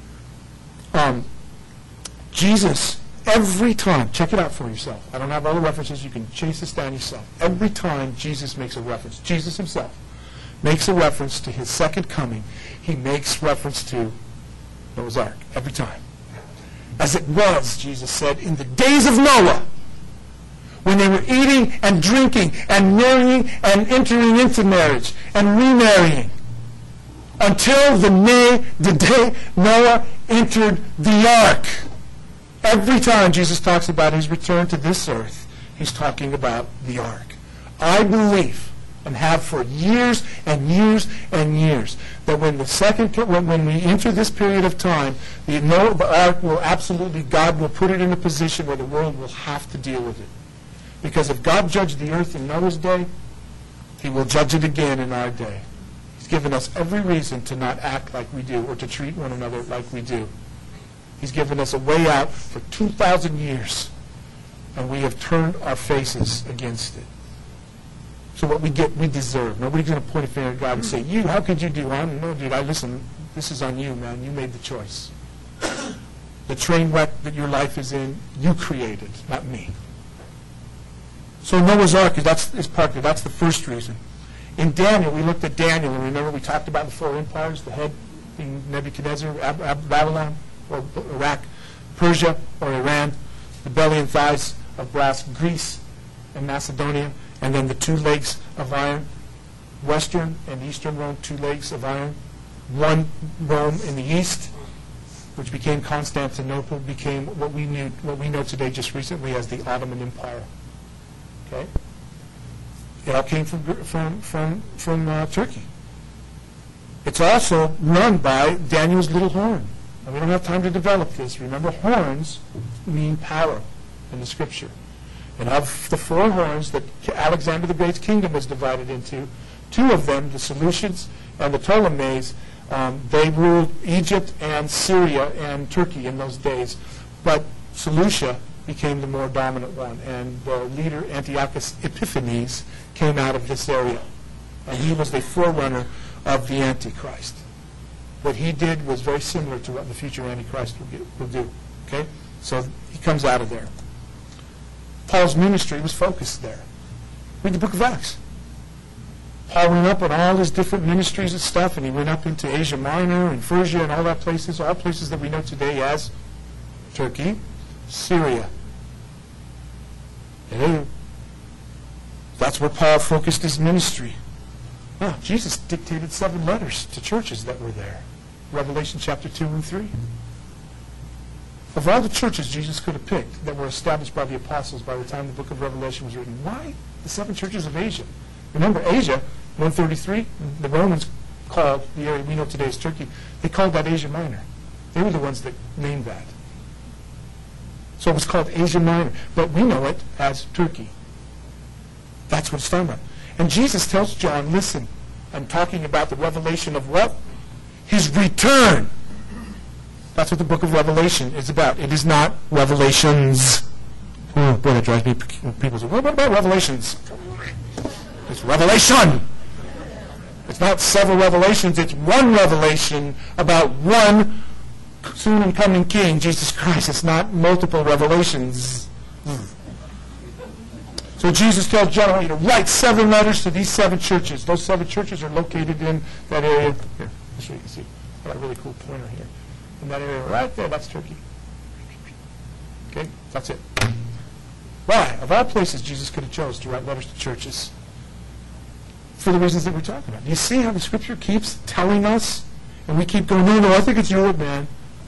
Jesus, every time, check it out for yourself. I don't have all the references. You can chase this down yourself. Every time Jesus makes a reference, Jesus himself makes a reference to his second coming, he makes reference to Noah's Ark. Every time. As it was, Jesus said, in the days of Noah, when they were eating and drinking and marrying and entering into marriage and remarrying, until the day Noah entered the ark. Every time Jesus talks about his return to this earth, he's talking about the ark. I believe and have for years and years and years. That when when we enter this period of time, the ark will absolutely, God will put it in a position where the world will have to deal with it. Because if God judged the earth in Noah's day, he will judge it again in our day. He's given us every reason to not act like we do or to treat one another like we do. He's given us a way out for 2,000 years, and we have turned our faces against it. So what we get, we deserve. Nobody's going to point a finger at God and say, you, how could you do? No, dude, listen, this is on you, man. You made the choice. The train wreck that your life is in, you created, not me. So Noah's Ark, that's the first reason. In Daniel, we looked at Daniel, and remember we talked about the four empires, the head being Nebuchadnezzar, Babylon, or Iraq, Persia, or Iran, the belly and thighs of brass, Greece and Macedonia, and then the two legs of iron, Western and Eastern Rome, two legs of iron. One Rome in the east, which became Constantinople, became what we know today just recently as the Ottoman Empire. Okay, it all came from Turkey. It's also run by Daniel's little horn. And we don't have time to develop this. Remember, horns mean power in the Scripture. And of the four horns that Alexander the Great's kingdom was divided into, two of them, the Seleucids and the Ptolemies, they ruled Egypt and Syria and Turkey in those days. But Seleucia became the more dominant one, and the leader, Antiochus Epiphanes, came out of this area. And he was the forerunner of the Antichrist. What he did was very similar to what the future Antichrist will do. Okay? So he comes out of there. Paul's ministry was focused there. Read the book of Acts. Paul went up on all his different ministries and stuff, and he went up into Asia Minor and Persia and all that places, all places that we know today as Turkey, Syria. Hello. That's where Paul focused his ministry. Oh, Jesus dictated 7 letters to churches that were there. Revelation chapter 2 and 3. Of all the churches Jesus could have picked that were established by the apostles by the time the book of Revelation was written, why the 7 churches of Asia? Remember, Asia, 133, the Romans called the area we know today as Turkey, they called that Asia Minor. They were the ones that named that. So it was called Asia Minor, but we know it as Turkey. That's what it's talking about. And Jesus tells John, listen, I'm talking about the revelation of what? His return. That's what the book of Revelation is about. It is not Revelations. Oh, boy, that drives me. People say, what about Revelations? It's Revelation. It's not several revelations. It's one revelation about one soon and coming King, Jesus Christ. It's not multiple revelations. So Jesus tells John, I want you to write 7 letters to these 7 churches. Those 7 churches are located in that area. Here, so you can see. I've got a really cool pointer here. In that area right there, that's Turkey. Okay, that's it. Why? Of all places, Jesus could have chose to write letters to churches for the reasons that we're talking about. You see how the Scripture keeps telling us, and we keep going, no, I think it's Europe, man.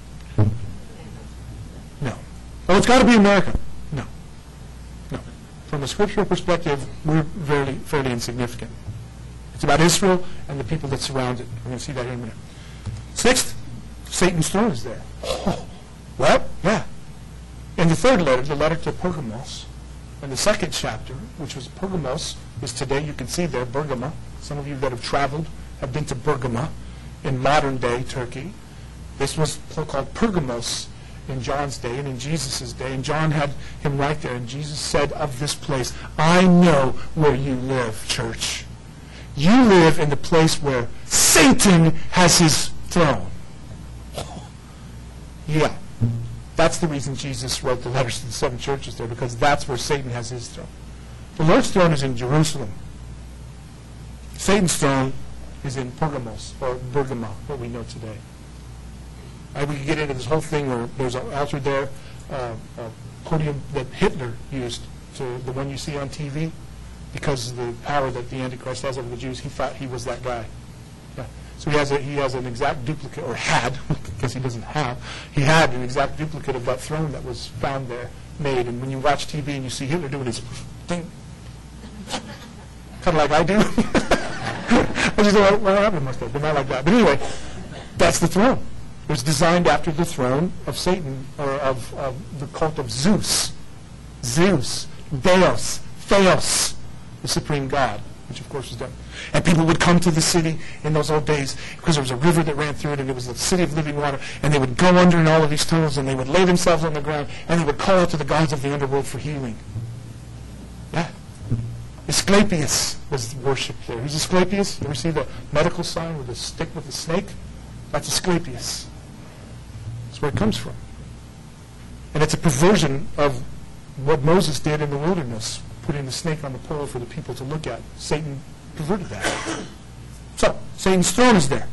No. Oh, it's got to be America. No. No. From a scriptural perspective, we're fairly insignificant. It's about Israel and the people that surround it. We're going to see that here in a minute. 6th, Satan's throne is there. Oh, what? Yeah. In the 3rd letter, the letter to Pergamos, in the 2nd chapter, which was Pergamos, is today, you can see there, Bergama. Some of you that have traveled have been to Bergama in modern-day Turkey. This was called Pergamos in John's day and in Jesus' day, and John had him right there, and Jesus said of this place, I know where you live, church. You live in the place where Satan has his throne. Yeah. That's the reason Jesus wrote the letters to the 7 churches there, because that's where Satan has his throne. The Lord's throne is in Jerusalem. Satan's throne is in Pergamos, or Bergama, what we know today. We could get into this whole thing where there's an altar there, a podium that Hitler used, to the one you see on TV, because of the power that the Antichrist has over the Jews. He thought he was that guy. Yeah. So he has an exact duplicate, or had, because he doesn't have, he had an exact duplicate of that throne that was found there, made. And when you watch TV and you see Hitler doing his thing, kind of like I do. I just don't know what happened to my stuff, but not like that. But anyway, that's the throne. It was designed after the throne of Satan, or of the cult of Zeus. Zeus, Deus, Theos, the supreme God, which of course was done. And people would come to the city in those old days because there was a river that ran through it, and it was the city of living water, and they would go under in all of these tunnels, and they would lay themselves on the ground, and they would call out to the gods of the underworld for healing. Yeah. Asclepius was worshipped there. Who's Asclepius? You ever see the medical sign with the stick with the snake? That's Asclepius. That's where it comes from. And it's a perversion of what Moses did in the wilderness, putting the snake on the pole for the people to look at. Satan perverted that. So, Satan's throne is there.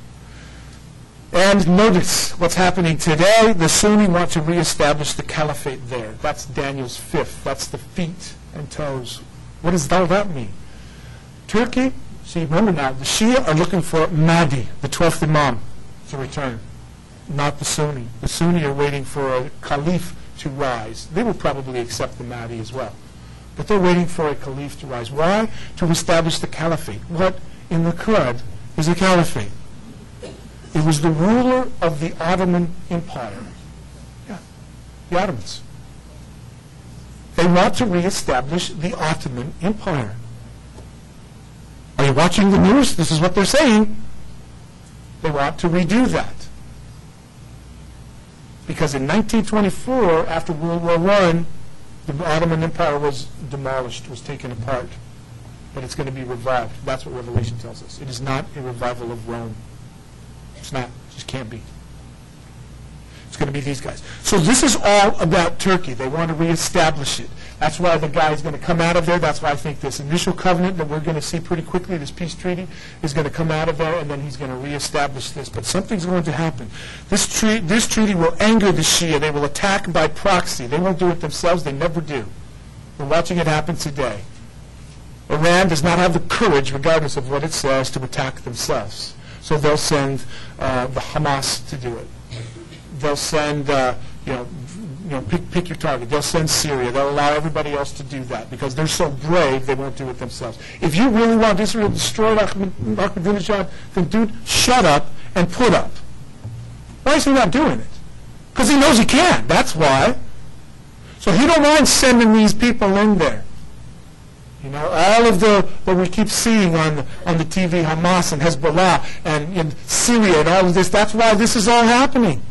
And notice what's happening today. The Sunni want to reestablish the caliphate there. That's Daniel's fifth. That's the feet and toes. What does all that mean? Turkey, see, remember now, the Shia are looking for Mahdi, the 12th Imam, to return. Not the Sunni. The Sunni are waiting for a caliph to rise. They will probably accept the Mahdi as well. But they're waiting for a caliph to rise. Why? To establish the caliphate. What in the Quran is a caliphate? It was the ruler of the Ottoman Empire. Yeah, the Ottomans. They want to reestablish the Ottoman Empire. Are you watching the news? This is what they're saying. They want to redo that. Because in 1924, after World War I, the Ottoman Empire was demolished, was taken apart. But it's going to be revived. That's what Revelation tells us. It is not a revival of Rome. It's not. It just can't be. It's going to be these guys. So this is all about Turkey. They want to reestablish it. That's why the guy is going to come out of there. That's why I think this initial covenant that we're going to see pretty quickly, this peace treaty, is going to come out of there, and then he's going to reestablish this. But something's going to happen. This treaty will anger the Shia. They will attack by proxy. They won't do it themselves. They never do. We're watching it happen today. Iran does not have the courage, regardless of what it says, to attack themselves. So they'll send the Hamas to do it. They'll send, pick your target. They'll send Syria. They'll allow everybody else to do that because they're so brave they won't do it themselves. If you really want Israel destroyed, Ahmadinejad, then dude, shut up and put up. Why is he not doing it? Because he knows he can. That's why. So he don't mind sending these people in there. You know, all of what we keep seeing on the TV, Hamas and Hezbollah and in Syria and all of this, that's why this is all happening.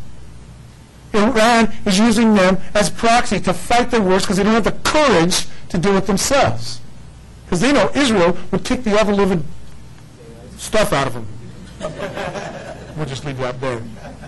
Iran is using them as proxy to fight their wars because they don't have the courage to do it themselves. Because they know Israel would kick the ever-living stuff out of them. We'll just leave that there.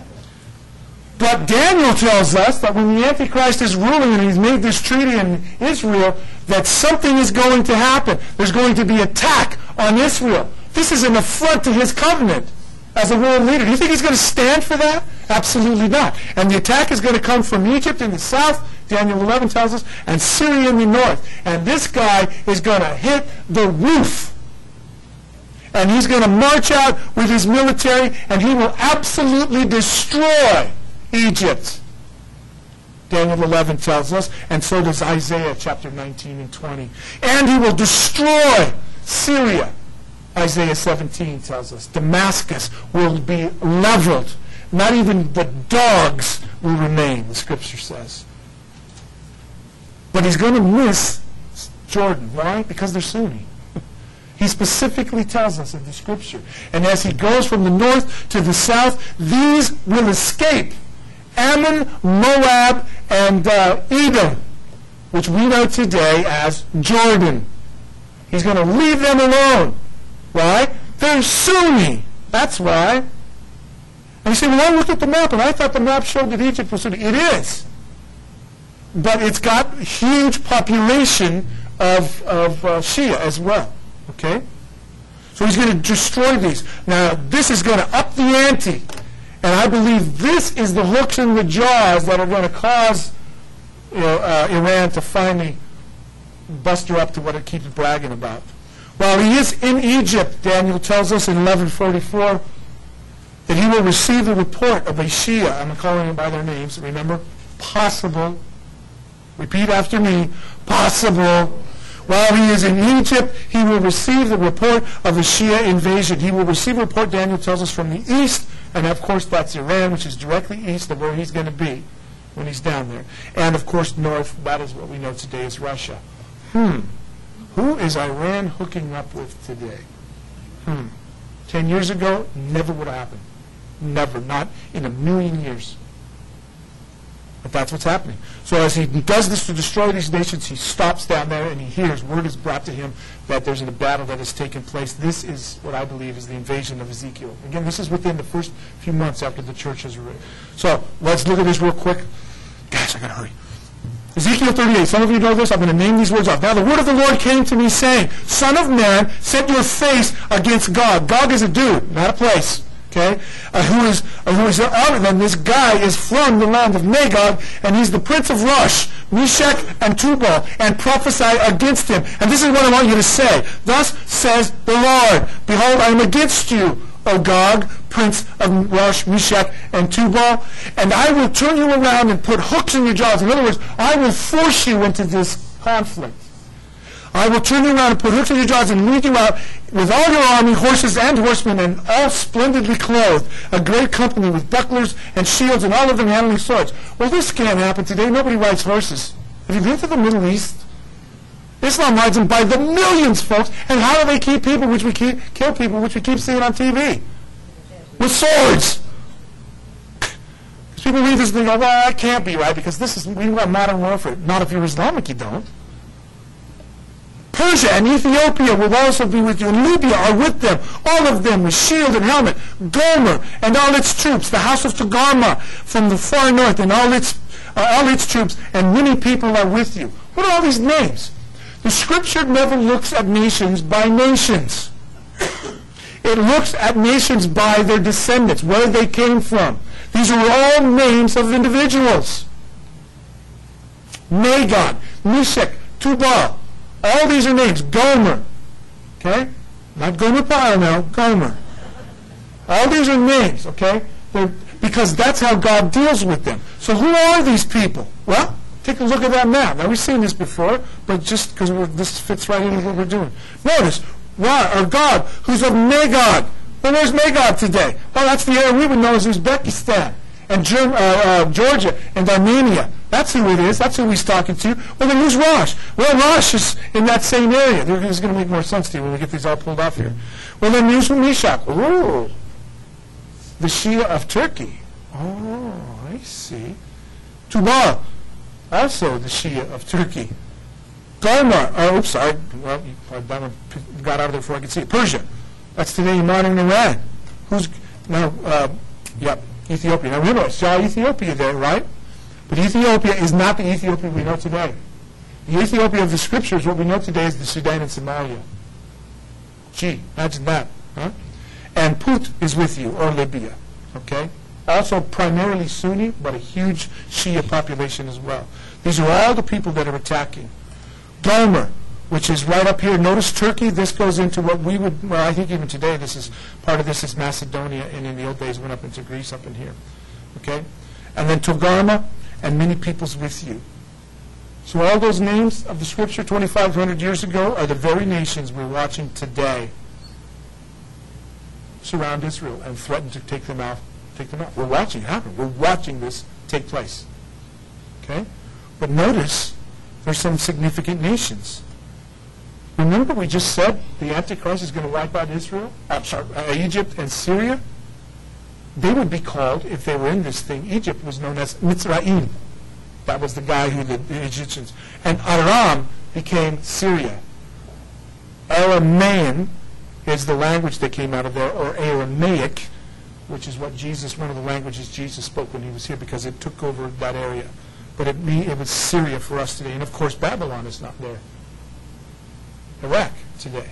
But Daniel tells us that when the Antichrist is ruling and he's made this treaty in Israel, that something is going to happen. There's going to be attack on Israel. This is an affront to his covenant as a world leader. Do you think he's going to stand for that? Absolutely not. And the attack is going to come from Egypt in the south, Daniel 11 tells us, and Syria in the north. And this guy is going to hit the roof. And he's going to march out with his military, and he will absolutely destroy Egypt. Daniel 11 tells us, and so does Isaiah chapter 19 and 20. And he will destroy Syria. Isaiah 17 tells us Damascus will be leveled. Not even the dogs will remain, the scripture says. But he's going to miss Jordan. Why? Because they're Sunni. He specifically tells us in the scripture. And as he goes from the north to the south, these will escape. Ammon, Moab, and Edom, which we know today as Jordan. He's going to leave them alone. Why? They're Sunni. That's why. And you say, well, I looked at the map, and I thought the map showed that Egypt was Sunni. It is. But it's got a huge population of Shia as well. Okay? So he's going to destroy these. Now, this is going to up the ante. And I believe this is the hooks in the jaws that are going to cause Iran to finally bust her up to what it keeps bragging about. While he is in Egypt, Daniel tells us in 1144 that he will receive a report of a Shia. I'm calling them by their names, remember? Possible. Repeat after me. Possible. While he is in Egypt, he will receive the report of the Shia invasion. He will receive a report, Daniel tells us, from the east, and of course that's Iran, which is directly east of where he's going to be when he's down there. And of course north, that is what we know today as Russia. Who is Iran hooking up with today? 10 years ago, never would have happened. Never, not in a million years. But that's what's happening. So as he does this to destroy these nations, he stops down there and he hears, word is brought to him that there's a battle that has taken place. This is what I believe is the invasion of Ezekiel. Again, this is within the first few months after the church has arisen. So let's look at this real quick. Guys, I got to hurry. Ezekiel 38. Some of you know this. I'm going to name these words off. Now the word of the Lord came to me saying, Son of man, set your face against Gog. Gog is a dude, not a place. Okay, who is out of them? This guy is from the land of Magog, and he's the prince of Rosh, Meshech, and Tubal, and prophesy against him. And this is what I want you to say. Thus says the Lord, Behold, I am against you, O Gog, prince of Rosh, Meshech, and Tubal, and I will turn you around and put hooks in your jaws. In other words, I will force you into this conflict. I will turn you around and put hooks in your jaws and lead you out with all your army, horses and horsemen, and all splendidly clothed, a great company with bucklers and shields, and all of them handling swords. Well, this can't happen today. Nobody rides horses. Have you been to the Middle East? Islam rides them by the millions, folks. And how do they keep people, kill people, which we keep seeing on TV? With swords. Because people read this and they go, well, that can't be right, because we have modern warfare. Not if you're Islamic, you don't. Persia and Ethiopia will also be with you, and Libya are with them, all of them with shield and helmet. Gomer and all its troops, the house of Togarmah from the far north, and all its troops, and many people are with you. What are all these names? The Scripture never looks at nations by nations. It looks at nations by their descendants, where they came from. These are all names of individuals. Magog, Meshech, Tubal. All these are names. Gomer. Okay? Not Gomer Pyle now. Gomer. All these are names, okay? Because that's how God deals with them. So who are these people? Well, take a look at that map. Now, we've seen this before, but just because this fits right into what we're doing. Notice, God, who's of Magog. Well, where's Magog today? Well, that's the area we would know as Uzbekistan, and Georgia, and Armenia. That's who it is. That's who he's talking to. Well, then who's Rosh? Well, Rosh is in that same area. This is going to make more sense to you when we get these all pulled off here. Well, then who's Meshach? Oh, the Shia of Turkey. Oh, I see. Tubal, also the Shia of Turkey. Gomer, sorry. Well, I got out of there before I could see it. Persia. That's today modern Iran. Who's now? Ethiopia. Now remember, I saw Ethiopia there, right? But Ethiopia is not the Ethiopia we know today. The Ethiopia of the Scriptures, what we know today, is the Sudan and Somalia. Gee, imagine that, huh? And Put is with you, or Libya, okay? Also primarily Sunni, but a huge Shia population as well. These are all the people that are attacking. Gomer, which is right up here. Notice Turkey. This goes into what we would, well, I think even today, part of this is Macedonia, and in the old days went up into Greece up in here, okay? And then Togarmah, and many peoples with you. So all those names of the Scripture 2,500 years ago are the very nations we're watching today surround Israel and threaten to take them out. We're watching it happen. We're watching this take place. Okay? But notice there's some significant nations. Remember we just said the Antichrist is going to wipe out Egypt and Syria? They would be called, if they were in this thing, Egypt was known as Mitzrayim. That was the guy who the Egyptians. And Aram became Syria. Aramaean is the language that came out of there, or Aramaic, which is what one of the languages Jesus spoke when he was here, because it took over that area. But it was Syria for us today. And of course, Babylon is not there. Iraq today.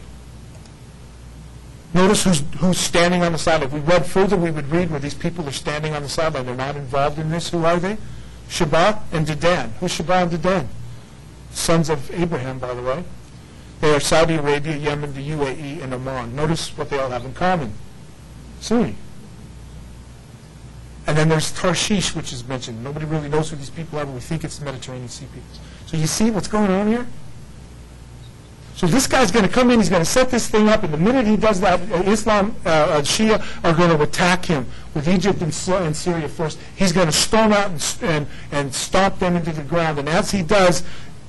Notice who's standing on the sideline. If we read further, we would read where these people are standing on the sideline. They're not involved in this. Who are they? Sheba and Dedan. Who's Sheba and Dedan? Sons of Abraham, by the way. They are Saudi Arabia, Yemen, the UAE, and Oman. Notice what they all have in common. Sunni. And then there's Tarshish, which is mentioned. Nobody really knows who these people are, but we think it's the Mediterranean Sea people. So you see what's going on here? So this guy's going to come in, he's going to set this thing up, and the minute he does that, Shia are going to attack him with Egypt and Syria first. He's going to storm out and stomp them into the ground. And as he does,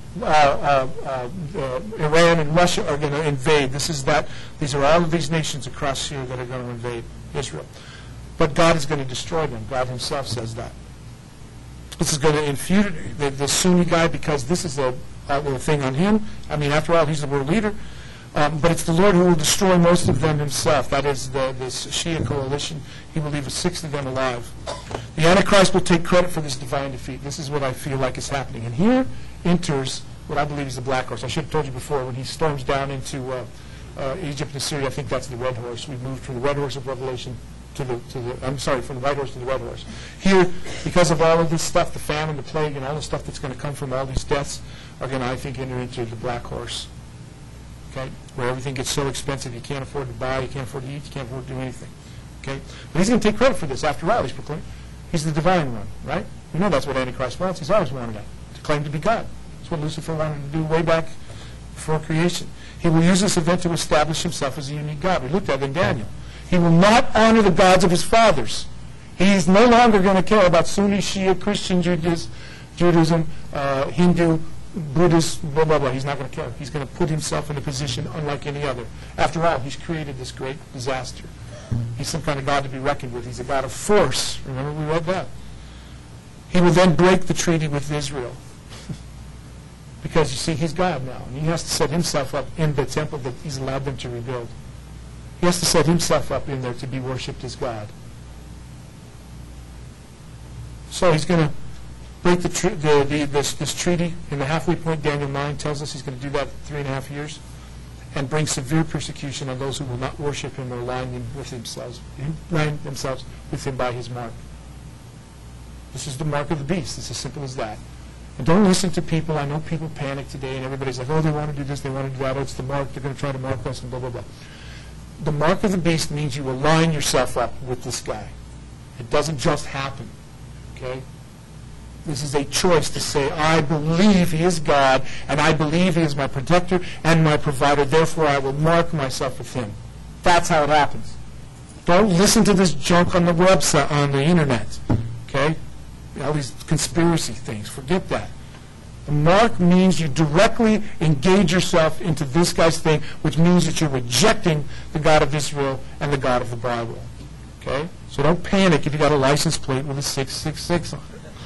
Iran and Russia are going to invade. These are all of these nations across Syria that are going to invade Israel. But God is going to destroy them. God himself says that. This is going to infute the Sunni guy, because this is a thing on him. I mean, after all, he's the world leader. But it's the Lord who will destroy most of them himself. That is this Shia coalition. He will leave a sixth of them alive. The Antichrist will take credit for this divine defeat. This is what I feel like is happening. And here enters what I believe is the black horse. I should have told you before, when he storms down into Egypt and Syria, I think that's the red horse. We moved from the red horse of Revelation from the white horse to the red horse. Here, because of all of this stuff, the famine, the plague, and all the stuff that's going to come from all these deaths, are going to, I think, enter into the black horse. Okay? Where everything gets so expensive you can't afford to buy, you can't afford to eat, you can't afford to do anything. Okay? But he's going to take credit for this. After all, he's proclaimed. He's the divine one, right? You know that's what Antichrist wants. He's always wanted that, to claim to be God. That's what Lucifer wanted to do way back before creation. He will use this event to establish himself as a unique God. We looked at it in Daniel. He will not honor the gods of his fathers. He's no longer going to care about Sunni, Shia, Christian Judaism, Hindu, Buddhist, blah, blah, blah. He's not going to care. He's going to put himself in a position unlike any other. After all, he's created this great disaster. He's some kind of God to be reckoned with. He's a God of force. Remember, we read that. He will then break the treaty with Israel. Because, you see, he's God now. And he has to set himself up in the temple that he's allowed them to rebuild. He has to set himself up in there to be worshipped as God. So he's going to break this treaty in the halfway point. Daniel 9 tells us he's going to do that for 3.5 years, and bring severe persecution on those who will not worship him or align themselves with him by his mark. This is the mark of the beast. It's as simple as that. And don't listen to people. I know people panic today, and everybody's like, oh, they want to do this, they want to do that, oh, it's the mark, they're going to try to mark us, and blah, blah, blah. The mark of the beast means you align yourself up with this guy. It doesn't just happen, okay? This is a choice to say, I believe he is God, and I believe he is my protector and my provider, therefore I will mark myself with him. That's how it happens. Don't listen to this junk on the website, on the internet, okay? All these conspiracy things, forget that. The mark means you directly engage yourself into this guy's thing, which means that you're rejecting the God of Israel and the God of the Bible. Okay? So don't panic if you got a license plate with a 666 on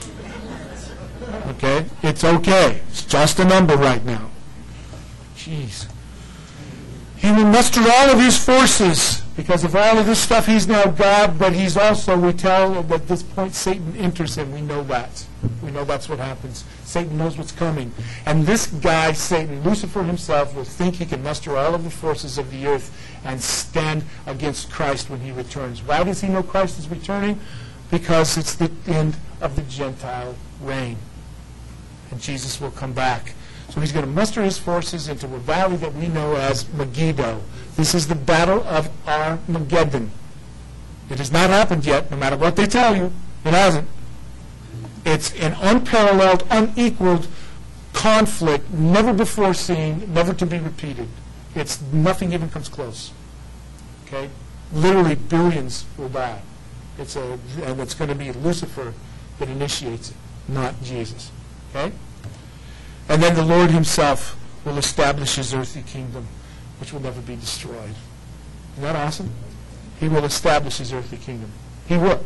it. Okay? It's okay. It's just a number right now. Jeez. He will muster all of his forces. Because of all of this stuff, he's now God, but he's also, we tell at this point, Satan enters him. We know that. We know that's what happens. Satan knows what's coming. And this guy, Satan, Lucifer himself, will think he can muster all of the forces of the earth and stand against Christ when he returns. Why does he know Christ is returning? Because it's the end of the Gentile reign. And Jesus will come back. So he's going to muster his forces into a valley that we know as Megiddo. This is the battle of Armageddon. It has not happened yet, no matter what they tell you. It hasn't. It's an unparalleled, unequaled conflict, never before seen, never to be repeated. It's nothing even comes close. Okay? Literally billions will die. And it's going to be Lucifer that initiates it, not Jesus. Okay? And then the Lord himself will establish his earthly kingdom, which will never be destroyed. Isn't that awesome? He will establish his earthly kingdom. He will.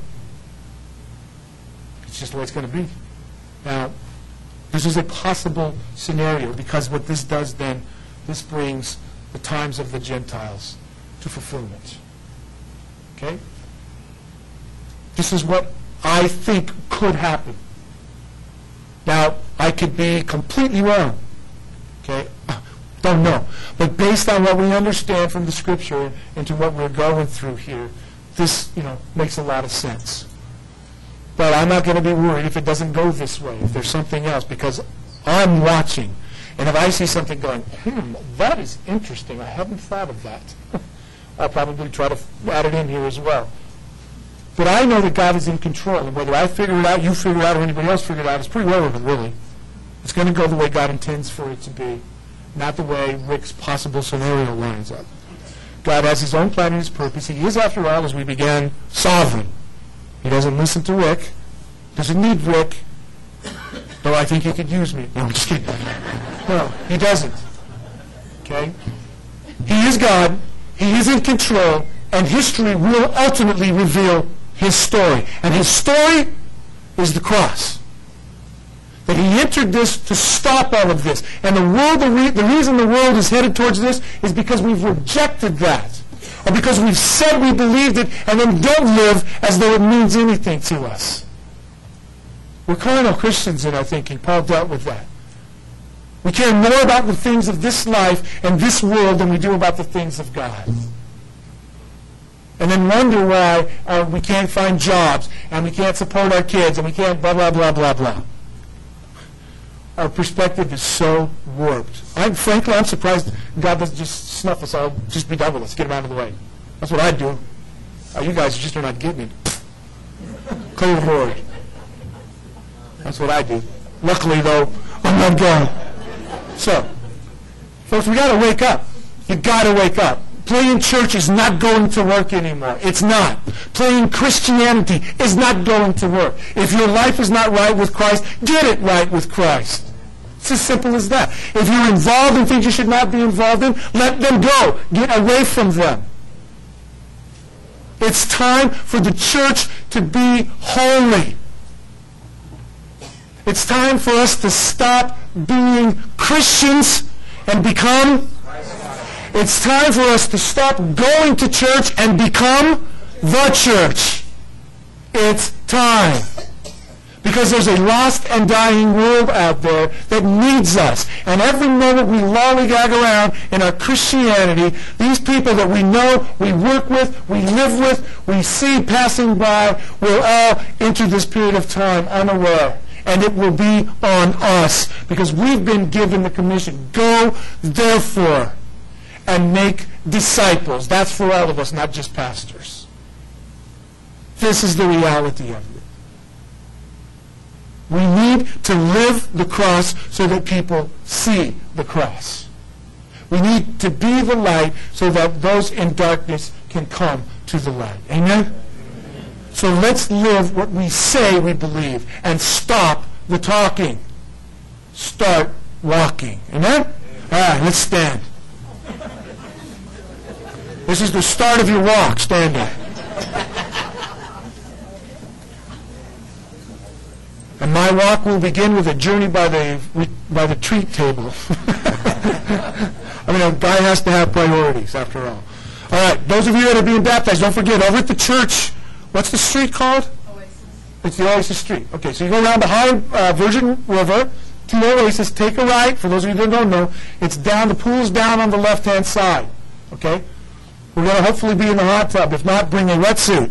It's just the way it's going to be. Now, this is a possible scenario, because what this does then, this brings the times of the Gentiles to fulfillment. Okay? This is what I think could happen. Now, I could be completely wrong. Okay? Don't know. But based on what we understand from the Scripture and to what we're going through here, this, makes a lot of sense. But I'm not going to be worried if it doesn't go this way, if there's something else, because I'm watching. And if I see something going, that is interesting, I haven't thought of that, I'll probably try to add it in here as well. But I know that God is in control, and whether I figure it out, you figure it out, or anybody else figure it out, it's pretty relevant, really. It's going to go the way God intends for it to be. not the way Rick's possible scenario lines up. God has his own plan and his purpose. He is, after all, as we began, sovereign. He doesn't listen to Rick, doesn't need Rick, though I think he could use me. No, I'm just kidding. No, he doesn't. Okay? He is God, he is in control, and history will ultimately reveal his story. And his story is the cross. That he entered this to stop all of this. And the reason the world is headed towards this is because we've rejected that. Or because we've said we believed it and then don't live as though it means anything to us. We're carnal Christians in our thinking. Paul dealt with that. We care more about the things of this life and this world than we do about the things of God. And then wonder why we can't find jobs and we can't support our kids and we can't blah, blah, blah, blah, blah. Our perspective is so warped. Frankly, I'm surprised God doesn't just snuff us all, just be done with us, get him out of the way. That's what I'd do. You guys just are not getting it. Clear the Lord. That's what I do. Luckily, though, I'm not God. So, folks, we got to wake up. You got to wake up. Playing church is not going to work anymore. It's not. Playing Christianity is not going to work. If your life is not right with Christ, get it right with Christ. It's as simple as that. If you're involved in things you should not be involved in, let them go. Get away from them. It's time for the church to be holy. It's time for us to stop being Christians and become... It's time for us to stop going to church and become the church. It's time. Because there's a lost and dying world out there that needs us. And every moment we lollygag around in our Christianity, these people that we know, we work with, we live with, we see passing by, will all enter this period of time unaware. And it will be on us. Because we've been given the commission. Go, therefore, and make disciples. That's for all of us, not just pastors. This is the reality of it. We need to live the cross so that people see the cross. We need to be the light so that those in darkness can come to the light. Amen? So let's live what we say we believe and stop the talking. Start walking. Amen? All right, let's stand. This is the start of your walk, standing. And my walk will begin with a journey by the treat table. I mean, a guy has to have priorities, after all. All right, those of you that are being baptized, don't forget, over at the church, what's the street called? Oasis. It's the Oasis Street. Okay, so you go around the high Virgin River to Oasis, take a right. For those of you that don't know, it's down, the pool's down on the left-hand side. Okay? We're going to hopefully be in the hot tub. If not, bring a wetsuit.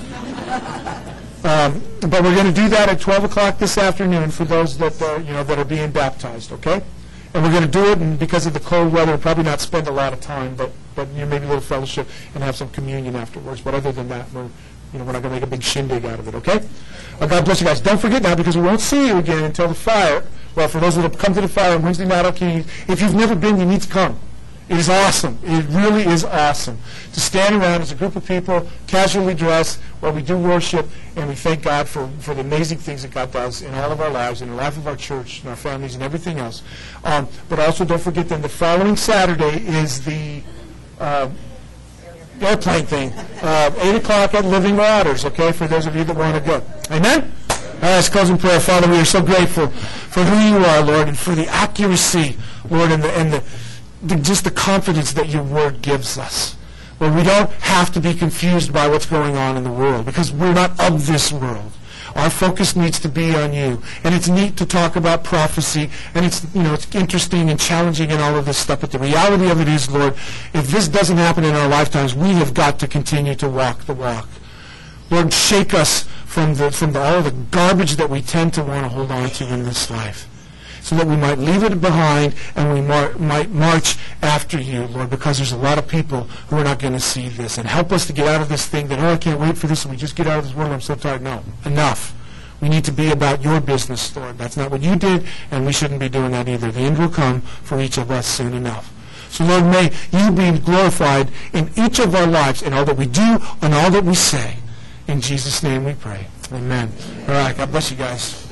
But we're going to do that at 12 o'clock this afternoon for those that that are being baptized, okay? And we're going to do it, and because of the cold weather, we'll probably not spend a lot of time, but maybe a little fellowship and have some communion afterwards. But other than that, we're not going to make a big shindig out of it, okay? God bless you guys. Don't forget now, because we won't see you again until the fire. Well, for those that have come to the fire on Wednesday night, okay, if you've never been, you need to come. It is awesome. It really is awesome to stand around as a group of people, casually dressed, where we do worship, and we thank God for the amazing things that God does in all of our lives, in the life of our church, and our families, and everything else. But also don't forget then the following Saturday is the airplane thing. 8 o'clock at Living Waters, okay, for those of you that want to go. Amen? All right, let's close in prayer. Father, we are so grateful for who you are, Lord, and for the accuracy, Lord, and just the confidence that your word gives us. Where we don't have to be confused by what's going on in the world, because we're not of this world. Our focus needs to be on you. And it's neat to talk about prophecy, and it's interesting and challenging and all of this stuff, but the reality of it is, Lord, if this doesn't happen in our lifetimes, we have got to continue to walk the walk. Lord, shake us from all the garbage that we tend to want to hold on to in this life, so that we might leave it behind and we might march after you, Lord, because there's a lot of people who are not going to see this. And help us to get out of this thing that, I can't wait for this, and we just get out of this world, I'm so tired. No, enough. We need to be about your business, Lord. That's not what you did, and we shouldn't be doing that either. The end will come for each of us soon enough. So, Lord, may you be glorified in each of our lives, in all that we do and all that we say. In Jesus' name we pray. Amen. All right. God bless you guys.